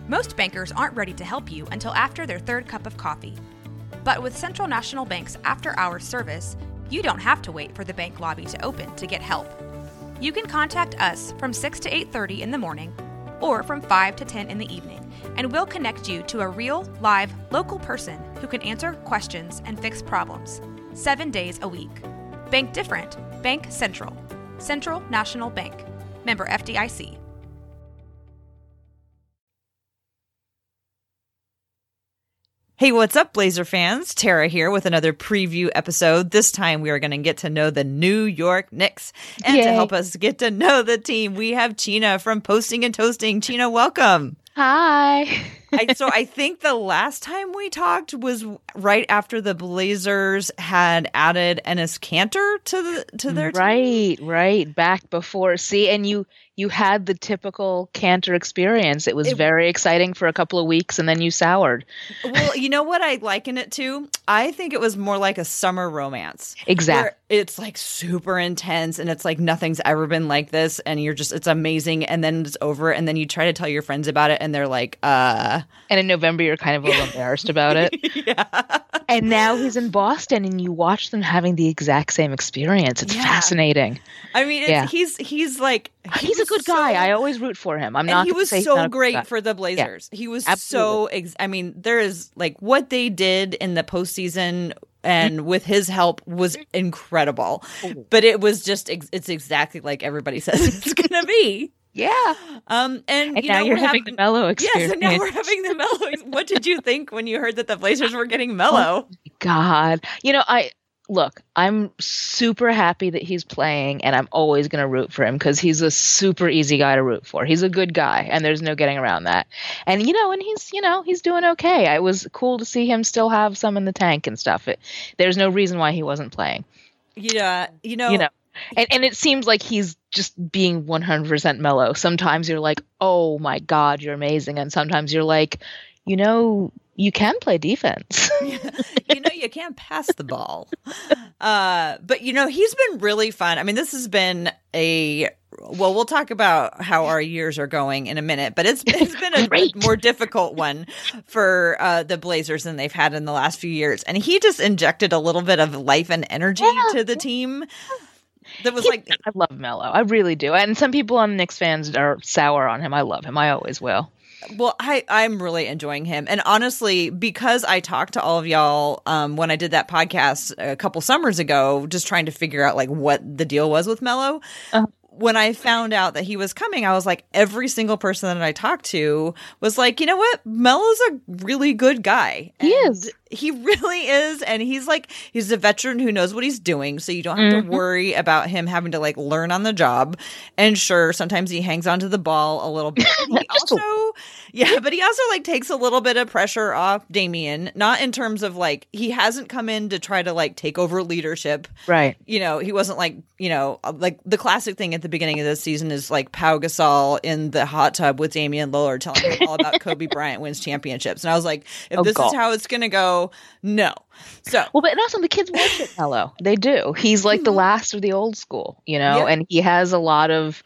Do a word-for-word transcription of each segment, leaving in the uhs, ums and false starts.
Most bankers aren't ready to help you until after their third cup of coffee. But with Central National Bank's after-hours service, you don't have to wait for the bank lobby to open to get help. You can contact us from six to eight thirty in the morning or from five to ten in the evening, and we'll connect you to a real, live, local person who can answer questions and fix problems, seven days a week. Bank different. Bank Central. Central National Bank. Member F D I C. Hey, what's up, Blazer fans? Tara here with another preview episode. This time we are going to get to know the New York Knicks. And Yay. To help us get to know the team, we have Chyna from Posting and Toasting. Chyna, welcome. Hi. I, so I think the last time we talked was right after the Blazers had added Enes Kanter to the to their team. Right, right. Back before. See, and you you had the typical Kanter experience. It was It- very exciting for a couple of weeks, and then you soured. Well, you know what I liken it to? I think it was more like a summer romance. Exactly. Where it's like super intense and it's like nothing's ever been like this and you're just, it's amazing. And then it's over and then you try to tell your friends about it and they're like, uh. And in November, you're kind of a little embarrassed about it. Yeah. And now he's in Boston, and you watch them having the exact same experience. It's Yeah. fascinating. I mean, it's, Yeah. he's, he's like, he He's a was good so- guy. I always root for him. I'm And not he gonna was say he's not a so good great guy. for the Blazers. He was Absolutely. so, ex- I mean, there is like what they did in the postseason and with his help was incredible. But it was just, ex- it's exactly like everybody says it's going to be. Yeah. Um, and, And you now know, you're we're having having- the Melo Yes, experience. and now we're having the Melo. ex- What did you think when you heard that the Blazers were getting Melo? God. You know, I look, I'm super happy that he's playing, and I'm always going to root for him because he's a super easy guy to root for. He's a good guy, and there's no getting around that. And, you know, and he's, you know, he's doing okay. It was cool to see him still have some in the tank and stuff. It, there's no reason why he wasn't playing, Yeah, you know, you know. And, and it seems like he's just being one hundred percent mellow. Sometimes you're like, oh, my God, you're amazing. And sometimes you're like, you know, you can play defense. you know, you can't pass the ball. Uh, but, you know, he's been really fun. I mean, this has been a, well, we'll talk about how our years are going in a minute, but it's, it's been a Great. more difficult one for uh, the Blazers than they've had in the last few years. And he just injected a little bit of life and energy Yeah. to the team. That was He- like, I love Melo. I really do. And some people on Knicks fans are sour on him. I love him. I always will. well, I, I'm really enjoying him. And honestly, because I talked to all of y'all um, when I did that podcast a couple summers ago, just trying to figure out like what the deal was with Melo. Uh-huh. When I found out that he was coming, I was like, every single person that I talked to was like, you know what? Melo's a really good guy. He And is. He really is. And he's like, he's a veteran who knows what he's doing. So you don't have Mhm. to worry about him having to like learn on the job. And sure, sometimes he hangs onto the ball a little bit. He Just a- also, yeah, but he also like takes a little bit of pressure off Damian, not in terms of like, he hasn't come in to try to like take over leadership. Right. You know, he wasn't like, you know, like the classic thing at the beginning of this season is like Pau Gasol in the hot tub with Damian Lillard telling him all about Kobe Bryant wins championships. And I was like, if Oh, this God. is how it's going to go, no. So, Well, but also the kids worship Melo. They do. He's like the last of the old school, you know, Yeah. and he has a lot of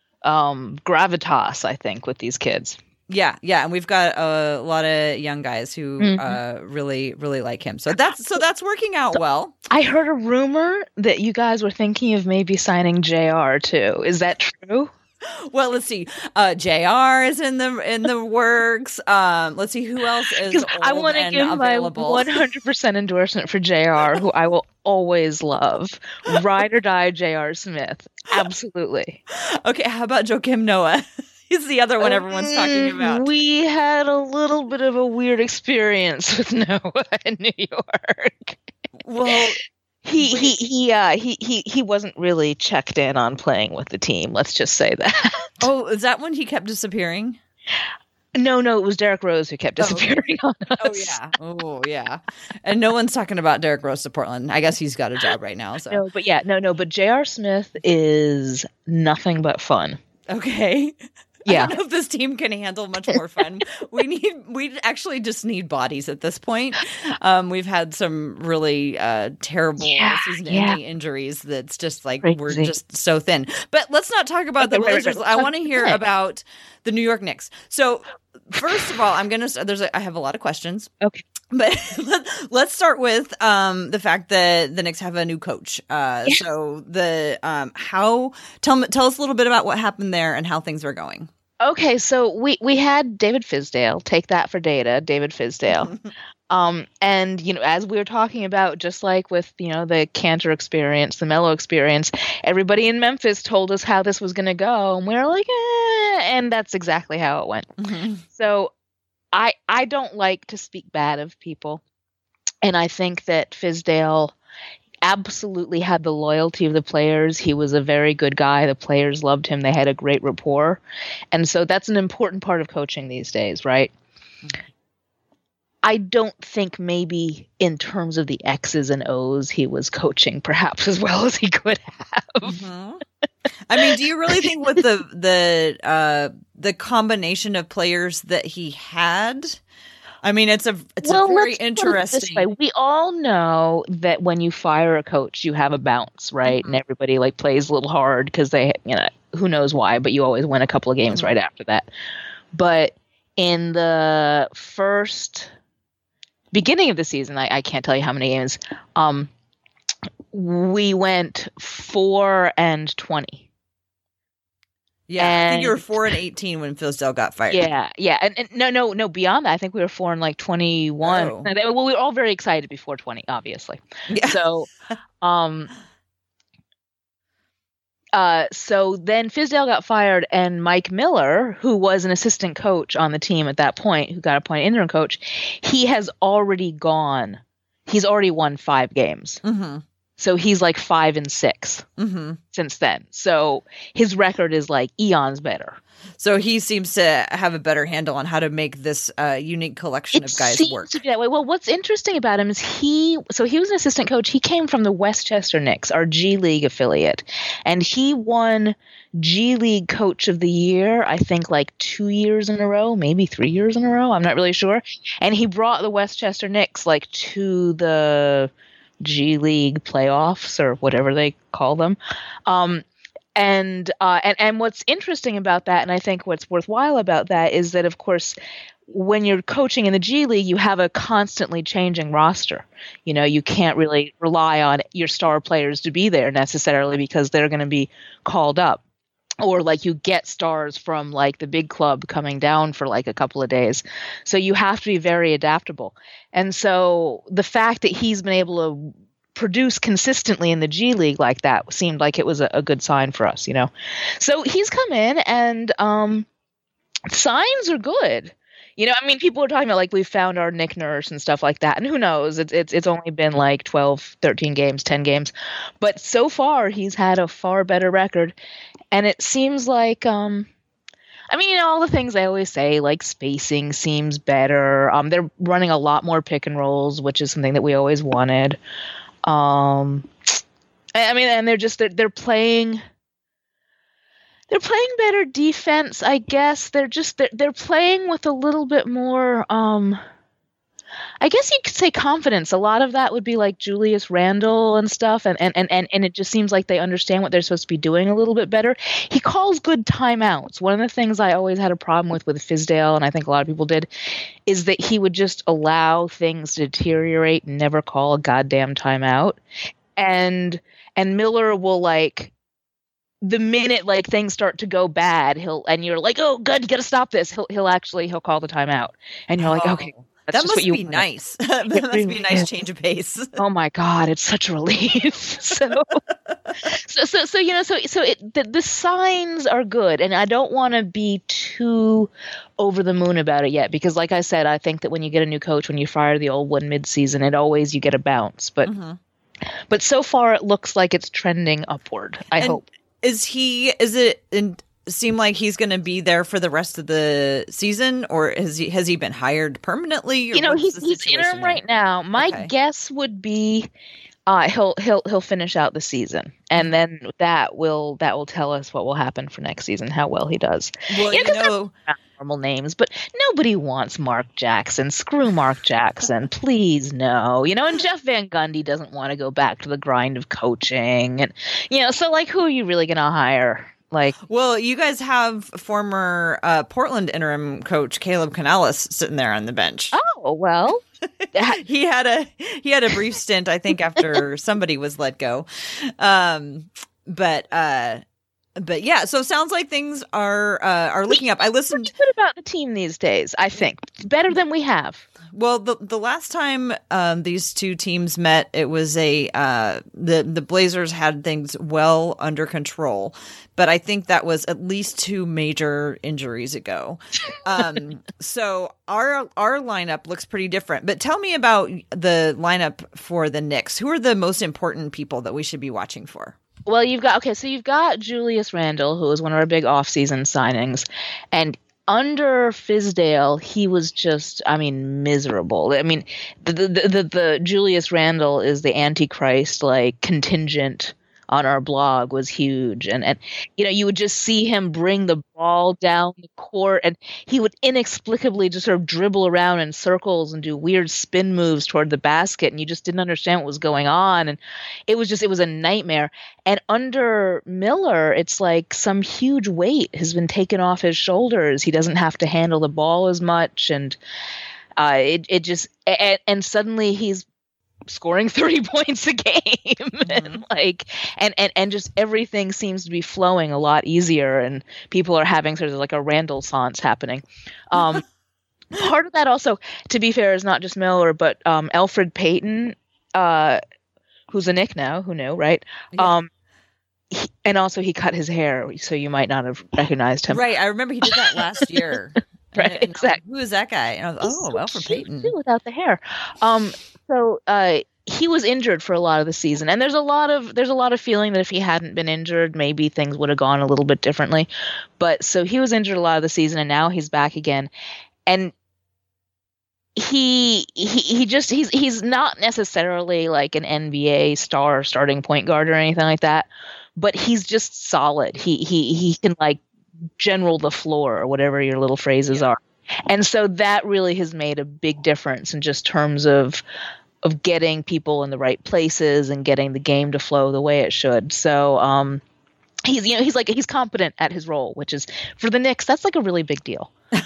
um, gravitas, I think, with these kids. yeah, yeah. And we've got a lot of young guys who Mhm. uh, really, really like him. So that's, so that's working out well. I heard a rumor that you guys were thinking of maybe signing J R too. Is that true? Well, let's see. Uh, J R is in the in the works. Um, let's see who else is 'Cause old I want to and give my available. one hundred percent endorsement for J R, who I will always love. Ride or die J R Smith. Absolutely. Okay, how about Joakim Noah? He's the other one everyone's talking about. We had a little bit of a weird experience with Noah in New York. Well, He Wait. he he uh he he he wasn't really checked in on playing with the team. Let's just say that. oh, is that when he kept disappearing? No, no, it was Derrick Rose who kept Oh, okay. disappearing on us. Oh yeah, oh yeah. And no one's talking about Derrick Rose to Portland. I guess he's got a job right now. So No, but yeah, no, no, but J R Smith is nothing but fun. okay. Yeah. I don't know if this team can handle much more fun. we need, we actually just need bodies at this point. Um, we've had some really uh, terrible Yeah, season-ending yeah. injuries. That's just like Crazy. we're just so thin. But let's not talk about the Okay, right, right, Blazers. right. I want to hear Okay. about the New York Knicks. So first of all, I'm gonna. There's. A, I have a lot of questions. Okay. But let's start with um, the fact that the Knicks have a new coach. Uh, Yeah. So the um, how tell me tell us a little bit about what happened there and how things are going. Okay, so we we had David Fizdale. Take that for data, David Fizdale. um, and you know, as we were talking about, just like with you know the Cantor experience, the Melo experience, everybody in Memphis told us how this was going to go, and we were like, eh, and that's exactly how it went. Mm-hmm. So. I, I don't like to speak bad of people, and I think that Fizdale absolutely had the loyalty of the players. He was a very good guy. The players loved him. They had a great rapport, and so that's an important part of coaching these days, right? Okay. I don't think maybe in terms of the X's and O's he was coaching perhaps as well as he could have. Mm-hmm. I mean, do you really think with the the uh, the combination of players that he had? I mean, it's a it's well, a very let's put it interesting. this way. We all know that when you fire a coach, you have a bounce, right? Mm-hmm. And everybody like plays a little hard because they, you know, who knows why, but you always win a couple of games Mm-hmm. right after that. But in the first beginning of the season, I, I can't tell you how many games. Um, we went four and twenty. Yeah, I think you were and- four and eighteen when Fizdale got fired. Yeah, yeah, and, and no, no, no. Beyond that, I think we were four and like twenty-one. Oh. And they- Well, we were all very excited before twenty, obviously. Yeah. So, um, uh, so then Fizdale got fired, and Mike Miller, who was an assistant coach on the team at that point, who got appointed interim coach, he has already gone. He's already won five games. Mm-hmm. So he's like five and six Mm-hmm. since then. So his record is like eons better. So he seems to have a better handle on how to make this uh, unique collection It of guys seems work. to be that way. Well, what's interesting about him is he, so he was an assistant coach. He came from the Westchester Knicks, our G League affiliate, and he won G League Coach of the Year, I think like two years in a row, maybe three years in a row. I'm not really sure. And he brought the Westchester Knicks like to the G League playoffs or whatever they call them. Um, And uh, and and what's interesting about that, and I think what's worthwhile about that, is that of course, when you're coaching in the G League, you have a constantly changing roster. You know, you can't really rely on your star players to be there necessarily because they're going to be called up, or like you get stars from like the big club coming down for like a couple of days. So you have to be very adaptable. And so the fact that he's been able to produce consistently in the G League like that seemed like it was a, a good sign for us, you know. So he's come in, and um, signs are good. You know, I mean, people are talking about like we've found our Nick Nurse and stuff like that, and who knows? It's it's it's only been like twelve, thirteen games, ten games, but so far he's had a far better record, and it seems like um. I mean, you know, all the things I always say, like spacing seems better. Um, they're running a lot more pick and rolls, which is something that we always wanted. Um, I mean, and they're just they're they're playing they're playing better defense, I guess. They're just they're they're playing with a little bit more. Um, I guess you could say confidence. A lot of that would be like Julius Randle and stuff, and and, and, and and it just seems like they understand what they're supposed to be doing a little bit better. He calls good timeouts. One of the things I always had a problem with with Fizdale, and I think a lot of people did, is that he would just allow things to deteriorate and never call a goddamn timeout. And and Miller will like the minute like things start to go bad, he'll and you're like, oh, good, you got to stop this. He'll he'll actually he'll call the timeout, and you're like, Oh. okay. That That's just must what you be want. nice. That must be a nice change of pace. Oh my God, it's such a relief. so, so, so, so, you know, so, so it, the, the signs are good, and I don't want to be too over the moon about it yet, because like I said, I think that when you get a new coach, when you fire the old one mid-season, it always, you get a bounce, but, Mm-hmm. but so far it looks like it's trending upward. I And hope. Is he, is it in, seem like he's going to be there for the rest of the season, or has he, has he been hired permanently? Or You know, what's he's, the he's situation interim there? right now. My Okay. guess would be uh, he'll he'll he'll finish out the season, and then that will that will tell us what will happen for next season, how well he does. Well, Yeah, you 'cause they're know, not normal names, but nobody wants Mark Jackson. Screw Mark Jackson, please no. You know, and Jeff Van Gundy doesn't want to go back to the grind of coaching, and you know, so like, who are you really going to hire Like, well, you guys have former uh, Portland interim coach Caleb Canales sitting there on the bench. oh well. he had a he had a brief stint, I think, after somebody was let go. Um, but uh, but yeah, so sounds like things are uh, are looking up. I listened. What's good about the team these days? I think it's better than we have. Well, the the last time um, these two teams met, it was a uh, the the Blazers had things well under control, but I think that was at least two major injuries ago. Um, so our our lineup looks pretty different. But tell me about the lineup for the Knicks. Who are the most important people that we should be watching for? Well, you've got okay, so you've got Julius Randle, who was one of our big offseason signings, and under Fizdale, he was just, I mean, miserable. I mean, the the the, the Julius Randle is the Antichrist, like, contingent on our blog was huge. And, and, you know, you would just see him bring the ball down the court, and he would inexplicably just sort of dribble around in circles and do weird spin moves toward the basket. And you just didn't understand what was going on. And it was just, it was a nightmare. And under Miller, it's like some huge weight has been taken off his shoulders. He doesn't have to handle the ball as much. And uh, it, it just, and, and suddenly he's scoring thirty points a game. Mm-hmm. and like and, and and just everything seems to be flowing a lot easier, and people are having sort of like a Randall-sance happening. Um part of that also, to be fair, is not just Miller, but um Elfrid Payton, uh who's a Knick now, who knew, right? Yeah. Um he, and also he cut his hair, so you might not have recognized him. Right, I remember he did that last year. Right, and, exactly. Who is that guy? And I was, oh, well, for Peyton. Without the hair. Um, so uh, he was injured for a lot of the season, and there's a lot of there's a lot of feeling that if he hadn't been injured, maybe things would have gone a little bit differently. But so he was injured a lot of the season, and now he's back again, and he he he just he's he's not necessarily like an N B A star starting point guard or anything like that, but he's just solid. He he he can like general the floor, or whatever your little phrases yeah. are. And so that really has made a big difference in just terms of of getting people in the right places and getting the game to flow the way it should. So um he's you know he's like he's competent at his role, which is, for the Knicks, that's like a really big deal.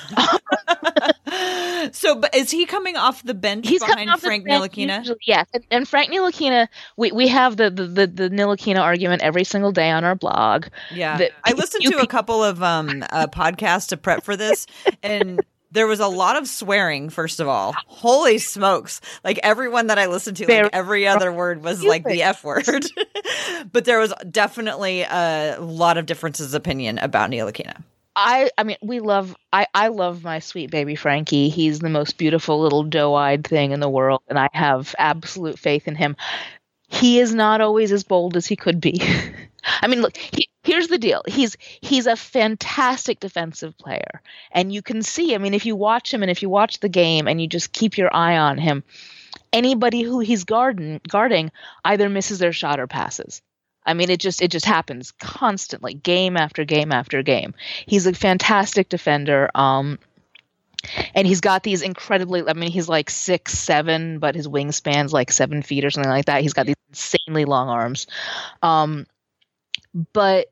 So, but is he coming off the bench He's behind off Frank bench, Ntilikina? Usually, yes, and, and Frank Ntilikina, we, we have the, the, the, the Ntilikina argument every single day on our blog. Yeah, that, I listened to a couple of um uh, podcasts to prep for this, and there was a lot of swearing, first of all. Holy smokes. Like, everyone that I listened to, like, every other word was like the F word. But there was definitely a lot of differences of opinion about Ntilikina. I, I mean, we love, I, I love my sweet baby Frankie. He's the most beautiful little doe-eyed thing in the world, and I have absolute faith in him. He is not always as bold as he could be. I mean, look, he, here's the deal. He's he's a fantastic defensive player, and you can see, I mean, if you watch him and if you watch the game and you just keep your eye on him, anybody who he's guarding, guarding either misses their shot or passes. I mean, it just it just happens constantly, game after game after game. He's a fantastic defender, um, and he's got these incredibly. I mean, he's like six seven, but his wingspan's like seven feet or something like that. He's got these insanely long arms, um, but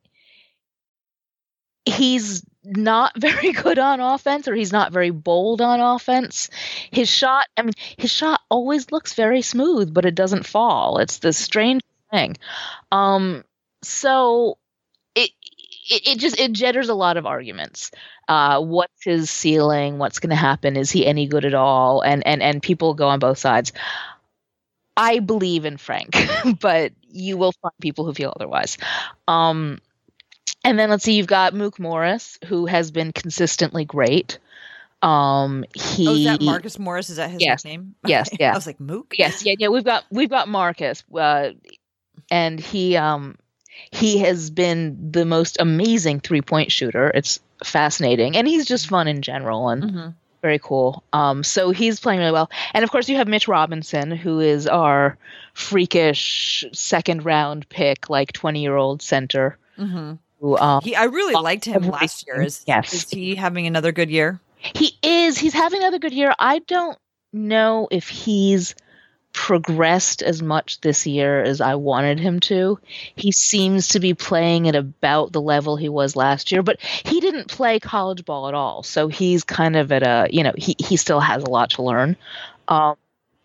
he's not very good on offense, or he's not very bold on offense. His shot, I mean, his shot always looks very smooth, but it doesn't fall. It's this strange thing. Um, so it, it it just it jitters a lot of arguments. Uh, what's his ceiling? What's going to happen? Is he any good at all? And and and people go on both sides. I believe in Frank, but you will find people who feel otherwise. Um, and then let's see, you've got Mook Morris, who has been consistently great. Um, he, oh, is that Marcus Morris? Is that his yes, name? Yes, okay. yeah. I was like, Mook? Yes, yeah, yeah. We've got we've got Marcus. Uh, And he um, he has been the most amazing three-point shooter. It's fascinating. And he's just fun in general and mm-hmm. very cool. Um, so he's playing really well. And, of course, you have Mitch Robinson, who is our freakish second-round pick, like twenty-year-old center. Mm-hmm. Who, um, he, I really liked him last year. Is, yes. is he having another good year? He is. He's having another good year. I don't know if he's progressed as much this year as I wanted him to. He seems to be playing at about the level he was last year, but he didn't play college ball at all. So he's kind of at a, you know, he, he still has a lot to learn. Um,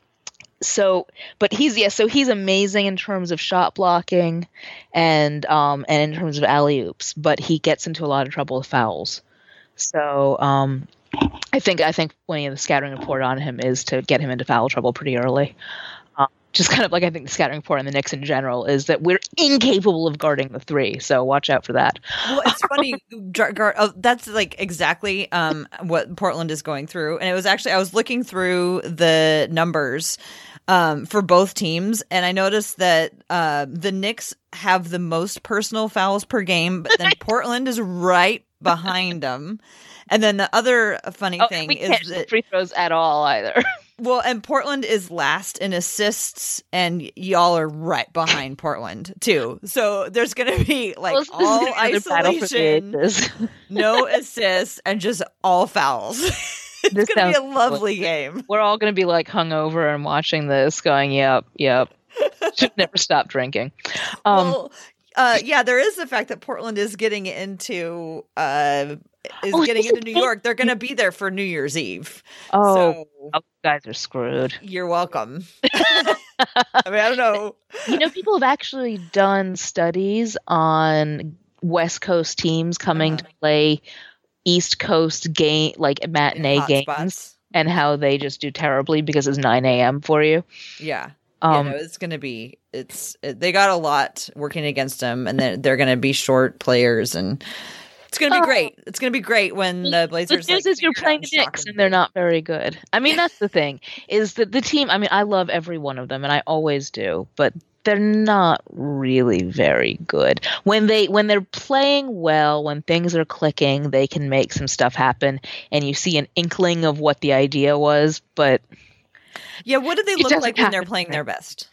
so, but he's, yeah, so he's amazing in terms of shot blocking and, um, and in terms of alley-oops, but he gets into a lot of trouble with fouls. So, um, I think I think one of the scouting report on him is to get him into foul trouble pretty early. Um, just kind of like I think the scouting report on the Knicks in general is that we're incapable of guarding the three, so watch out for that. Well, it's funny. guard, oh, that's like exactly um, what Portland is going through, and it was actually I was looking through the numbers um, for both teams, and I noticed that uh, the Knicks have the most personal fouls per game, but then Portland is right behind them. And then the other funny oh, thing we is can't that free throws at all either. Well, and Portland is last in assists, and y'all are right behind Portland too. So there's going to be like well, all isolation, no assists, and just all fouls. It's going to be a lovely good. game. We're all going to be like hungover and watching this, going, "Yep, yep." Should never stop drinking. Um, well, uh, yeah, there is the fact that Portland is getting into. Uh, is oh, getting into New York. They're going to be there for New Year's Eve. Oh, so oh, you guys are screwed. You're welcome. I mean, I don't know. You know, people have actually done studies on West Coast teams coming uh-huh. to play East Coast game, like matinee games, spots. And how they just do terribly because it's nine a.m. for you. Yeah. Um, yeah, no, it's going to be, it's, it, they got a lot working against them, and they're, they're going to be short players, and it's going to be uh, great. It's going to be great when the Blazers. The news like, is you're playing the Knicks and they're not very good. I mean, that's the thing, is that the team, I mean, I love every one of them, and I always do, but they're not really very good. When they when they're playing well, when things are clicking, they can make some stuff happen, and you see an inkling of what the idea was, but yeah, what do they look like when they're playing their best?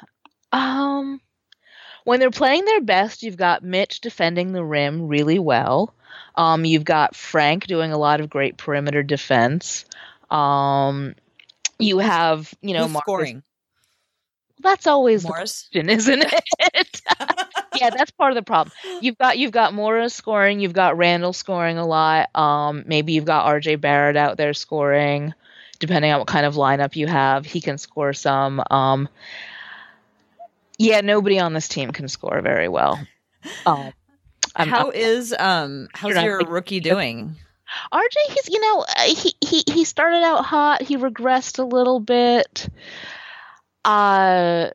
Um, when they're playing their best, you've got Mitch defending the rim really well. Um, you've got Frank doing a lot of great perimeter defense. Um, you have, you know, Who's Marcus scoring. That's always Morris, the question, isn't it? Yeah, that's part of the problem. You've got you've got Morris scoring, you've got Randall scoring a lot. Um, maybe you've got R J Barrett out there scoring. Depending on what kind of lineup you have, he can score some. Um, yeah, nobody on this team can score very well. Um, I'm, How I'm, is um how's your rookie doing? R J, he's you know he he he started out hot. He regressed a little bit. Uh,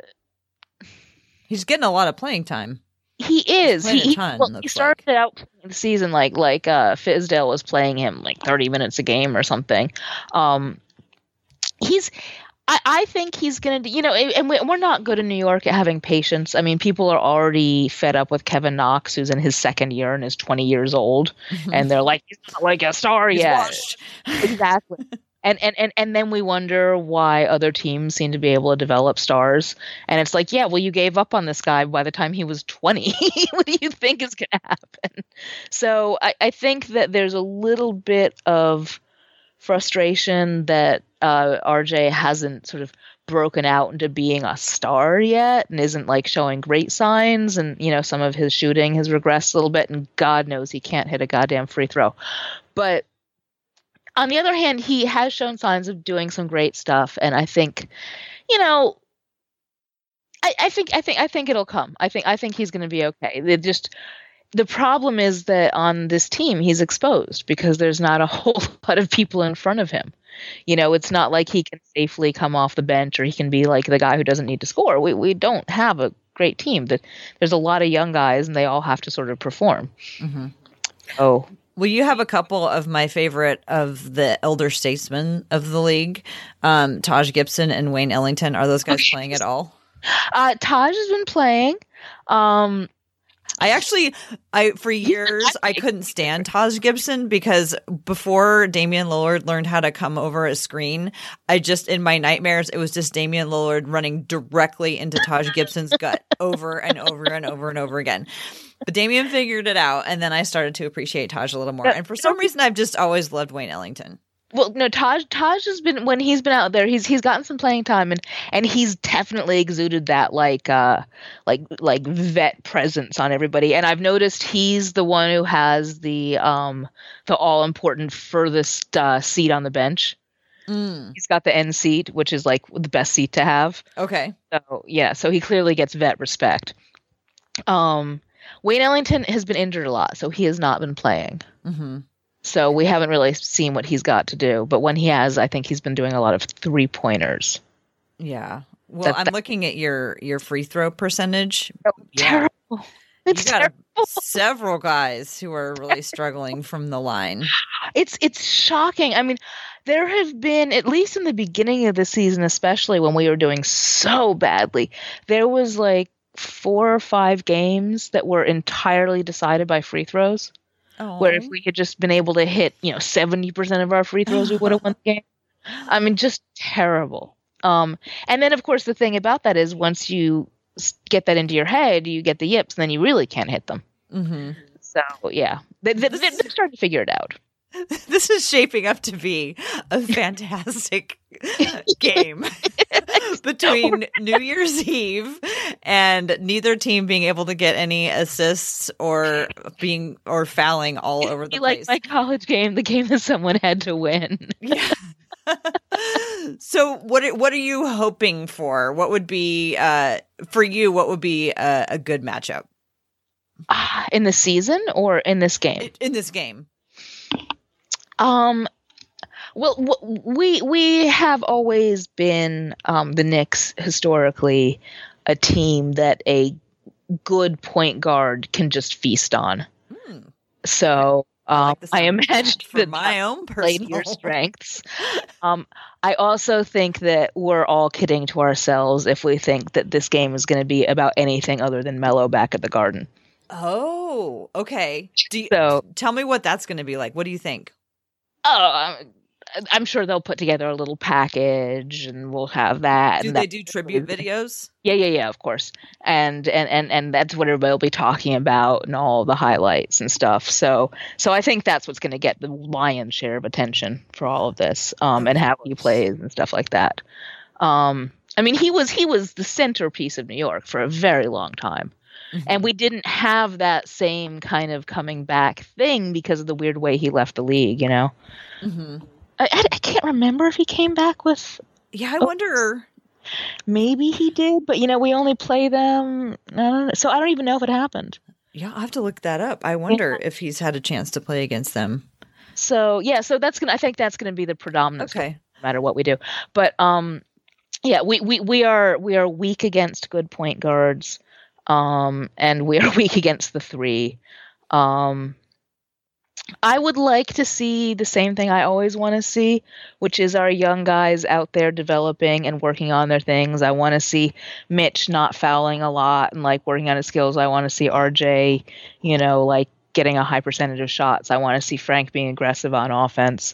he's getting a lot of playing time. He is. He, he, ton, well, he started like. out the season like like uh, Fizdale was playing him like thirty minutes a game or something. Um, he's. I, I think he's going to, you know, and we're not good in New York at having patience. I mean, people are already fed up with Kevin Knox, who's in his second year and is twenty years old, mm-hmm. and they're like, he's not like a star he's yet. Washed. Exactly. And, and and and then we wonder why other teams seem to be able to develop stars. And it's like, yeah, well, you gave up on this guy by the time he was twenty. What do you think is going to happen? So I, I think that there's a little bit of frustration that uh, R J hasn't sort of broken out into being a star yet and isn't like showing great signs. And, you know, some of his shooting has regressed a little bit, and God knows he can't hit a goddamn free throw. But on the other hand, he has shown signs of doing some great stuff, and I think, you know, I, I think, I think, I think it'll come. I think, I think he's going to be okay. It just the problem is that on this team, he's exposed because there's not a whole lot of people in front of him. You know, it's not like he can safely come off the bench or he can be like the guy who doesn't need to score. We we don't have a great team. That there's a lot of young guys, and they all have to sort of perform. Mm-hmm. Oh. Well, you have a couple of my favorite of the elder statesmen of the league, um, Taj Gibson and Wayne Ellington. Are those guys okay. playing at all? Uh, Taj has been playing. Um, I actually, I for years, I couldn't stand Taj Gibson because before Damian Lillard learned how to come over a screen, I just, in my nightmares, it was just Damian Lillard running directly into Taj Gibson's gut over and over and over and over again. But Damian figured it out, and then I started to appreciate Taj a little more. And for some reason, I've just always loved Wayne Ellington. Well, no, Taj Taj has been when he's been out there, he's he's gotten some playing time and and he's definitely exuded that like uh like like vet presence on everybody. And I've noticed he's the one who has the um the all important furthest uh, seat on the bench. Mm. He's got the end seat, which is like the best seat to have. Okay. So yeah, so he clearly gets vet respect. Um, Wayne Ellington has been injured a lot, so he has not been playing. Mm-hmm. So we haven't really seen what he's got to do. But when he has, I think he's been doing a lot of three pointers. Yeah. Well, That- I'm that- looking at your your free throw percentage. Oh, Yeah. terrible. It's You got terrible. several guys who are really struggling from the line. It's it's shocking. I mean, there have been, at least in the beginning of the season, especially when we were doing so badly, there was like four or five games that were entirely decided by free throws. Oh. Where if we had just been able to hit, you know, seventy percent of our free throws, we would have won the game. I mean, just terrible. Um, and then, of course, the thing about that is once you s- get that into your head, you get the yips, and then you really can't hit them. Mm-hmm. So, yeah, they, they, they're starting to figure it out. This is shaping up to be a fantastic game between New Year's Eve and neither team being able to get any assists or being or fouling all over the Like place. my college game, the game that someone had to win. Yeah. So what are- what are you hoping for? What would be uh, for you? What would be a, a good matchup Ah, in the season or in this game? in, in this game? Um, well, w- we we have always been um, the Knicks historically a team that a good point guard can just feast on. Hmm. So um, like the I, sound of that imagine for that my that own played personal your strengths. Um, I also think that we're all kidding to ourselves if we think that this game is going to be about anything other than Melo back at the Garden. Oh, okay. Do you, So- tell me what that's going to be like. What do you think? Oh, I'm, I'm sure they'll put together a little package, and we'll have that. Do and they that- do tribute videos? Yeah, yeah, yeah, of course. And and and and that's what everybody will be talking about and all the highlights and stuff. So so I think that's what's going to get the lion's share of attention for all of this, um, and how he plays and stuff like that. Um, I mean, he was he was the centerpiece of New York for a very long time. Mm-hmm. And we didn't have that same kind of coming back thing because of the weird way he left the league, you know? Mm-hmm. I, I, I can't remember if he came back with, Yeah, I wonder. maybe he did, but, you know, we only play them. I don't know. So I don't even know if it happened. Yeah, I'll have to look that up. I wonder if he's had a chance to play against them. So, yeah, so that's going to, I think that's going to be the predominant, Okay. no matter what we do. But, um, yeah, we, we, we are, we are weak against good point guards. Um, and we are weak against the three. Um, I would like to see the same thing I always want to see, which is our young guys out there developing and working on their things. I want to see Mitch not fouling a lot and like working on his skills. I want to see R J, you know, like getting a high percentage of shots. I want to see Frank being aggressive on offense.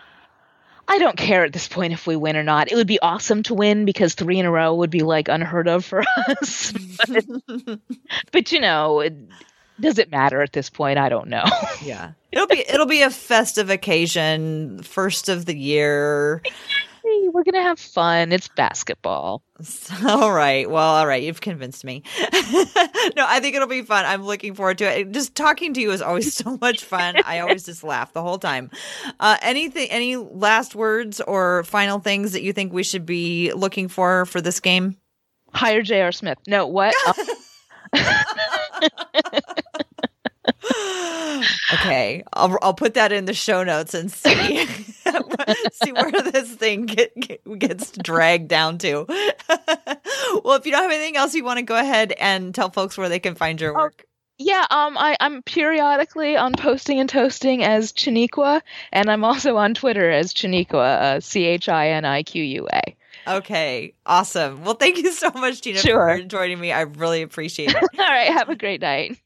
I don't care at this point if we win or not. It would be awesome to win because three in a row would be like unheard of for us. but, but you know, it, does it matter at this point? I don't know. Yeah. It'll be it'll be a festive occasion, first of the year. Hey, we're gonna have fun. It's basketball. All right. Well, all right. You've convinced me. No, I think it'll be fun. I'm looking forward to it. Just talking to you is always so much fun. I always just laugh the whole time. Uh, anything? Any last words or final things that you think we should be looking for for this game? Hire J R. Smith. No, what? Okay, I'll I'll put that in the show notes and see see where this thing get, get, gets dragged down to. Well, if you don't have anything else, you want to go ahead and tell folks where they can find your work. Yeah, um, I, I'm periodically on Posting and Toasting as Chiniqua, and I'm also on Twitter as Chiniqua, uh, C H I N I Q U A. Okay, awesome. Well, thank you so much, Tina, Sure. for joining me. I really appreciate it. All right, have a great night.